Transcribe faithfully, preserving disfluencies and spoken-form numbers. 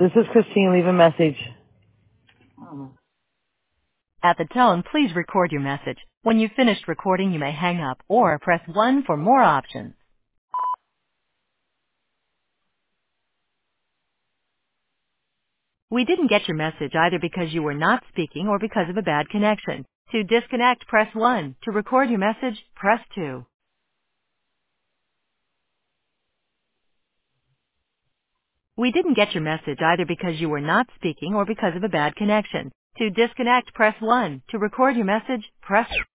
This is Christine. Leave a message. At the tone, please record your message. When you've finished recording, you may hang up or press one for more options. We didn't get your message either because you were not speaking or because of a bad connection. To disconnect, press one. To record your message, press two. We didn't get your message either because you were not speaking or because of a bad connection. To disconnect, press one. To record your message, press